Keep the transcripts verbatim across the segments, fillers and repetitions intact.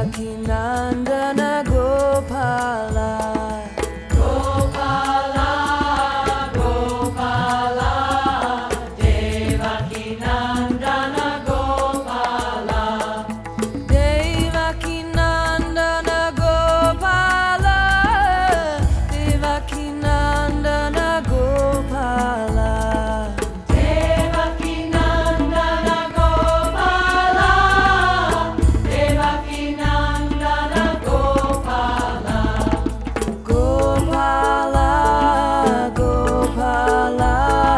Devakinandana Gopala. Gopala, Gopala, Devakinandana Gopala. Devakinandana Gopala. Devakinandana Gopala. Devakinandana Gopala, Devakinandana Gopala. Gopala, Gopala,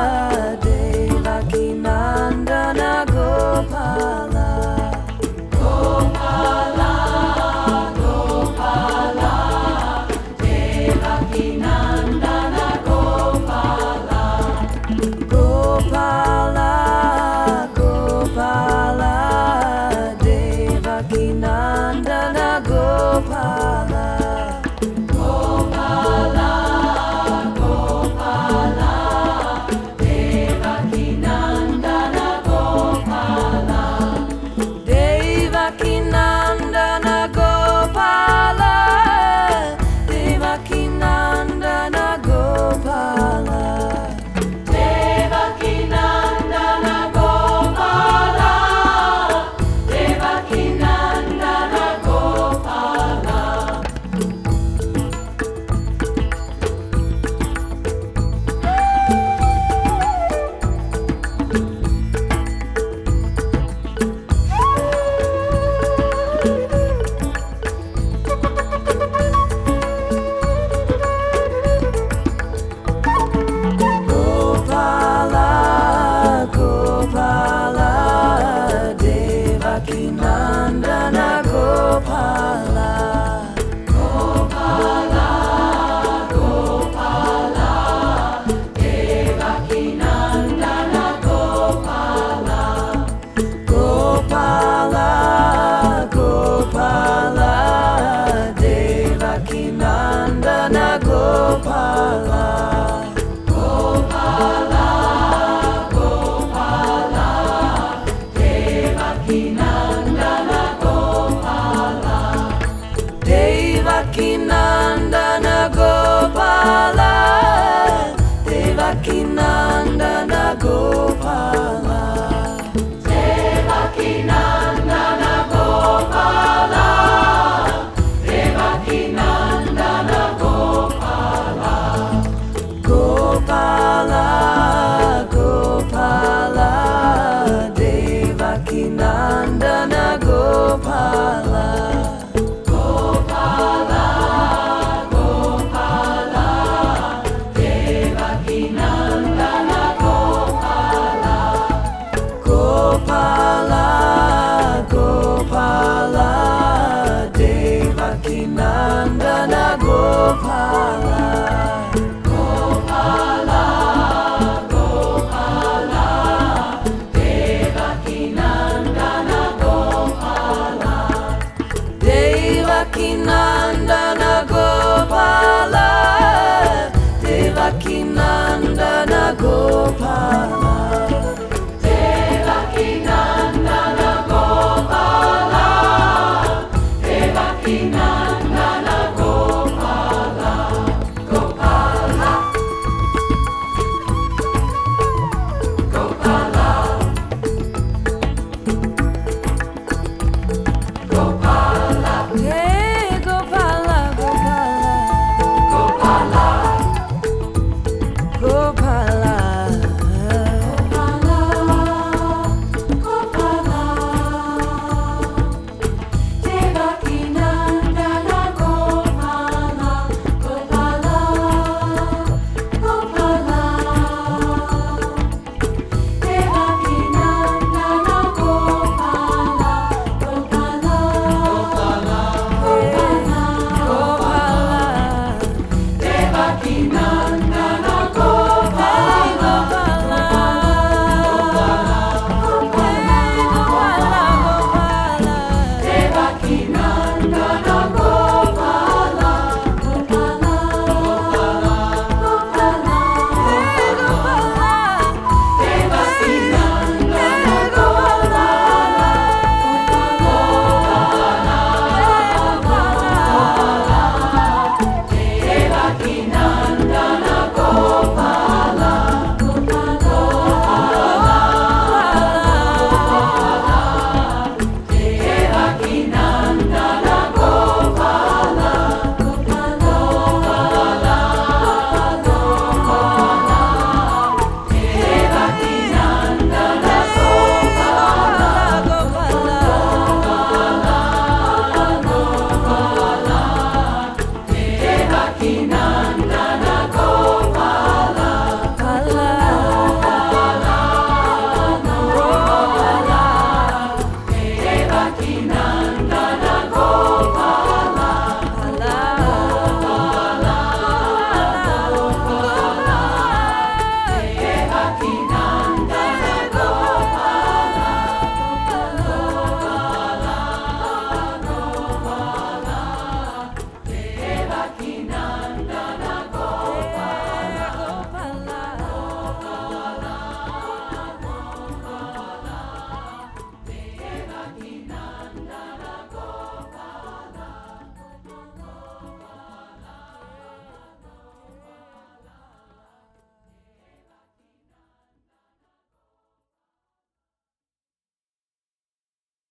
Devakinandana Gopala. Gopala, Gopala, Devakinandana Gopala. Gopala, Gopala, Devakinandana Gopala. Gopala, Gopala, Devakinandana Gopala. Devakinandana Gopala. Devakinandana Gopala. Devakinandana Gopala, Devakinandana Gopala. Gopala, Gopala, Devakinandana Gopala. Gopala, Gopala, Devakinandana Gopala. Gopala, Gopala, Devakinandana Gopala. Gopala, Gopala, Devakinandana Gopala. Devakinandana Gopala. Devakinandana Gopala. Devakinandana Gopala, Devakinandana Gopala. Gopala, Gopala, Devakinandana Gopala. Gopala, Gopala, Devakinandana Gopala. Gopala, Gopala, Devakinandana Gopala. Gopala, Gopala, Devakinandana Gopala. Devakinandana Gopala. Devakinandana Gopala.